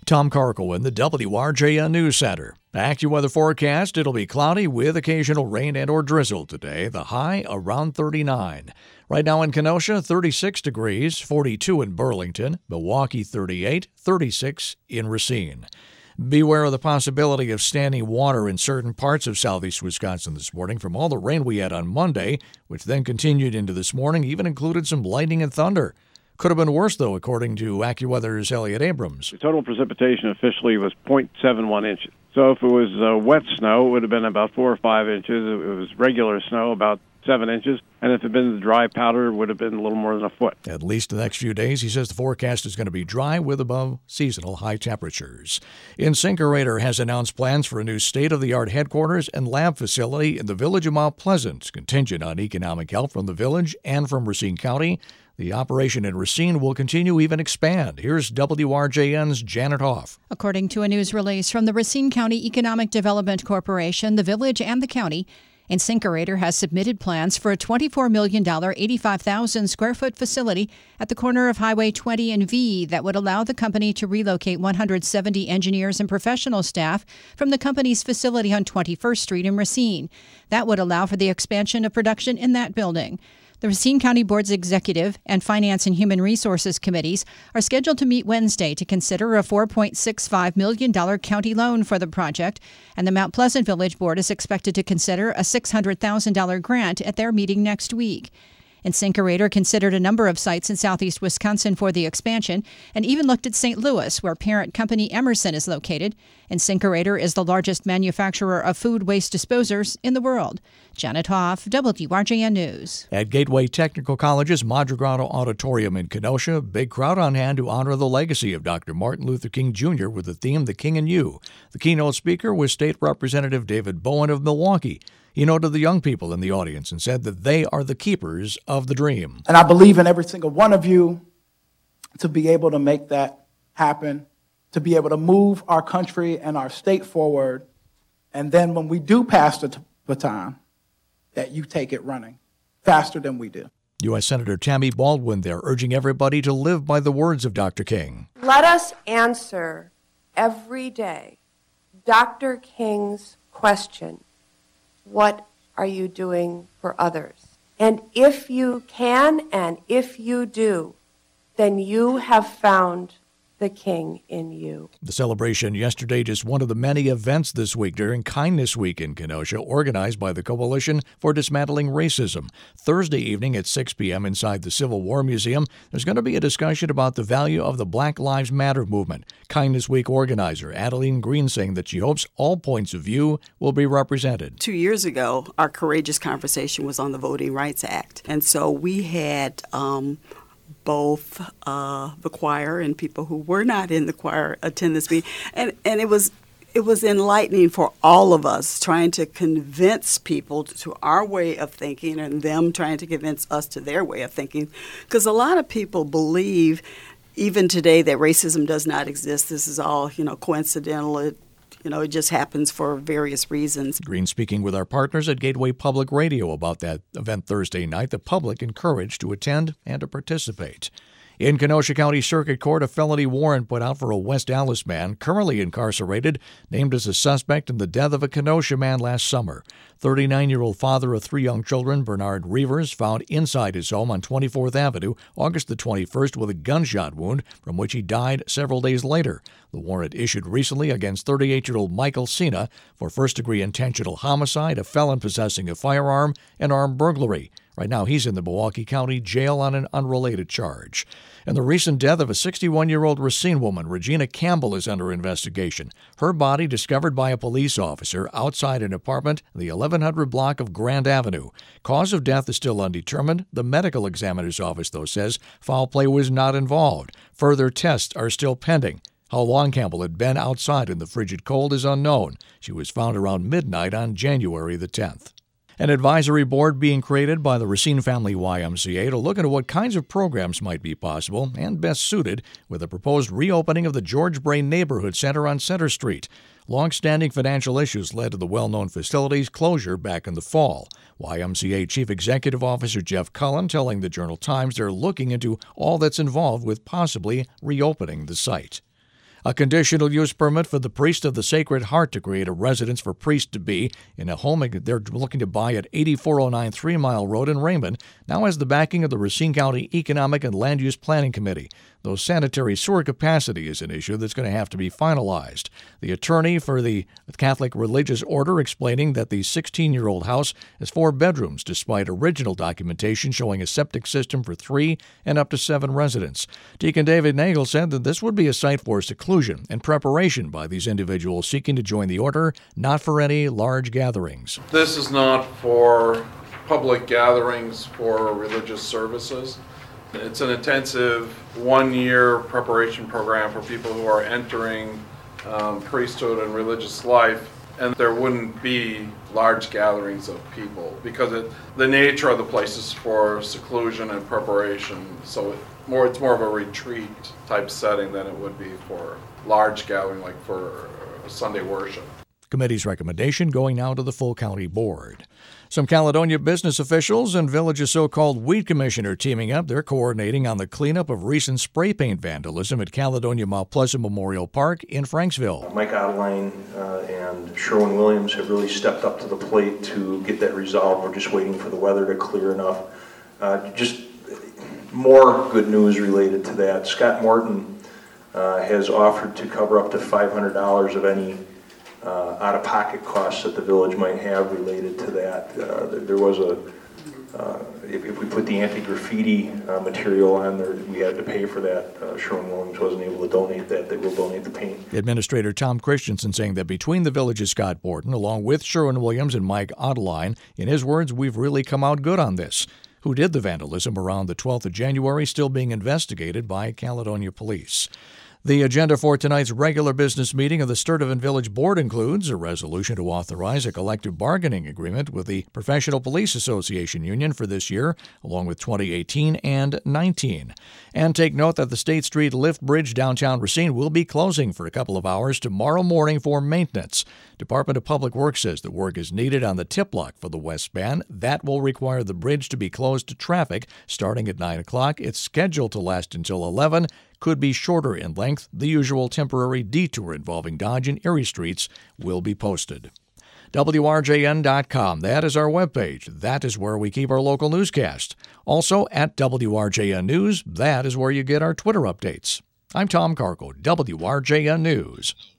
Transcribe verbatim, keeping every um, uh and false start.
Tom Carkle in the W R J N News Center. AccuWeather forecast, it'll be cloudy with occasional rain and or drizzle today. The high around thirty-nine. Right now in Kenosha, thirty-six degrees, forty-two in Burlington, Milwaukee thirty-eight, thirty-six in Racine. Beware of the possibility of standing water in certain parts of southeast Wisconsin this morning from all the rain we had on Monday, which then continued into this morning, even included some lightning and thunder. Could have been worse, though, according to AccuWeather's Elliot Abrams. The total precipitation officially was zero point seven one inches. So if it was uh, wet snow, it would have been about four or five inches. If it was regular snow, about seven inches. And if it had been dry powder, it would have been a little more than a foot. At least the next few days, he says the forecast is going to be dry with above seasonal high temperatures. InSinkErator has announced plans for a new state-of-the-art headquarters and lab facility in the village of Mount Pleasant, contingent on economic help from the village and from Racine County. The operation in Racine will continue, even expand. Here's W R J N's Janet Hoff. According to a news release from the Racine County Economic Development Corporation, the village and the county, InSinkErator has submitted plans for a twenty-four million dollars, eighty-five thousand square foot facility at the corner of Highway twenty and V that would allow the company to relocate one hundred seventy engineers and professional staff from the company's facility on twenty-first Street in Racine. That would allow for the expansion of production in that building. The Racine County Board's Executive and Finance and Human Resources Committees are scheduled to meet Wednesday to consider a four point six five million dollars county loan for the project, and the Mount Pleasant Village Board is expected to consider a six hundred thousand dollars grant at their meeting next week. InSinkErator considered a number of sites in southeast Wisconsin for the expansion and even looked at Saint Louis, where parent company Emerson is located. InSinkErator is the largest manufacturer of food waste disposers in the world. Janet Hoff, W R J N News. At Gateway Technical College's Madrigrado Auditorium in Kenosha, big crowd on hand to honor the legacy of Doctor Martin Luther King Junior with the theme The King and You. The keynote speaker was State Representative David Bowen of Milwaukee. He noted the young people in the audience and said that they are the keepers of the dream. And I believe in every single one of you to be able to make that happen, to be able to move our country and our state forward. And then when we do pass the baton, that you take it running faster than we do. U S Senator Tammy Baldwin there urging everybody to live by the words of Doctor King. Let us answer every day Doctor King's question. What are you doing for others? And if you can and if you do, then you have found the King in you. The celebration yesterday, just one of the many events this week during Kindness Week in Kenosha, organized by the Coalition for Dismantling Racism. Thursday evening at six p.m. inside the Civil War Museum, there's going to be a discussion about the value of the Black Lives Matter movement. Kindness Week organizer Adeline Green saying that she hopes all points of view will be represented. Two years ago, our courageous conversation was on the Voting Rights Act. And so we had um, both uh, the choir and people who were not in the choir attend this meeting. And, and it was it was enlightening for all of us, trying to convince people to our way of thinking and them trying to convince us to their way of thinking. Because a lot of people believe, even today, that racism does not exist. This is all, you know, coincidental. It, You know, it just happens for various reasons. Green speaking with our partners at Gateway Public Radio about that event Thursday night. The public encouraged to attend and to participate. In Kenosha County Circuit Court, a felony warrant put out for a West Allis man currently incarcerated, named as a suspect in the death of a Kenosha man last summer. thirty-nine-year-old father of three young children, Bernard Reavers, found inside his home on twenty-fourth Avenue, August the twenty-first, with a gunshot wound from which he died several days later. The warrant issued recently against thirty-eight-year-old Michael Cena for first-degree intentional homicide, a felon possessing a firearm, and armed burglary. Right now, he's in the Milwaukee County Jail on an unrelated charge. And the recent death of a sixty-one-year-old Racine woman, Regina Campbell, is under investigation. Her body discovered by a police officer outside an apartment in the eleven hundred block of Grand Avenue. Cause of death is still undetermined. The medical examiner's office, though, says foul play was not involved. Further tests are still pending. How long Campbell had been outside in the frigid cold is unknown. She was found around midnight on January the tenth. An advisory board being created by the Racine Family Y M C A to look into what kinds of programs might be possible and best suited with the proposed reopening of the George Bray Neighborhood Center on Center Street. Long-standing financial issues led to the well-known facility's closure back in the fall. Y M C A Chief Executive Officer Jeff Cullen telling the Journal-Times they're looking into all that's involved with possibly reopening the site. A conditional use permit for the Priest of the Sacred Heart to create a residence for priest-to-be in a home they're looking to buy at eighty-four oh nine Three Mile Road in Raymond now has the backing of the Racine County Economic and Land Use Planning Committee, though sanitary sewer capacity is an issue that's going to have to be finalized. The attorney for the Catholic Religious Order explaining that the sixteen-year-old house has four bedrooms despite original documentation showing a septic system for three and up to seven residents. Deacon David Nagel said that this would be a site for seclusion and preparation by these individuals seeking to join the order, not for any large gatherings. This is not for public gatherings for religious services. It's an intensive one-year preparation program for people who are entering um, priesthood and religious life, and there wouldn't be large gatherings of people because it, the nature of the place is for seclusion and preparation, so it, more it's more of a retreat type setting than it would be for large gathering like for Sunday worship. Committee's recommendation going now to the full county board. Some Caledonia business officials and Village's so-called weed commissioner teaming up. They're coordinating on the cleanup of recent spray paint vandalism at Caledonia Mount Pleasant Memorial Park in Franksville. Mike Adeline uh, and Sherwin Williams have really stepped up to the plate to get that resolved. We're just waiting for the weather to clear enough. Uh, just more good news related to that. Scott Morton uh, has offered to cover up to five hundred dollars of any Uh, out-of-pocket costs that the village might have related to that. Uh, there was a, uh, if, if we put the anti-graffiti uh, material on there, we had to pay for that. Uh, Sherwin-Williams wasn't able to donate that. They will donate the paint. Administrator Tom Christensen saying that between the village's Scott Borton, along with Sherwin-Williams and Mike Adeline, in his words, we've really come out good on this. Who did the vandalism around the twelfth of January still being investigated by Caledonia Police. The agenda for tonight's regular business meeting of the Sturtevant Village Board includes a resolution to authorize a collective bargaining agreement with the Professional Police Association Union for this year, along with twenty eighteen and nineteen. And take note that the State Street Lift Bridge downtown Racine will be closing for a couple of hours tomorrow morning for maintenance. Department of Public Works says the work is needed on the tip lock for the west span. That will require the bridge to be closed to traffic starting at nine o'clock. It's scheduled to last until eleven. Could be shorter in length. The usual temporary detour involving Dodge and Erie Streets will be posted. W R J N dot com. That is our webpage. That is where we keep our local newscast. Also at W R J N News, that is where you get our Twitter updates. I'm Tom Carco, W R J N News.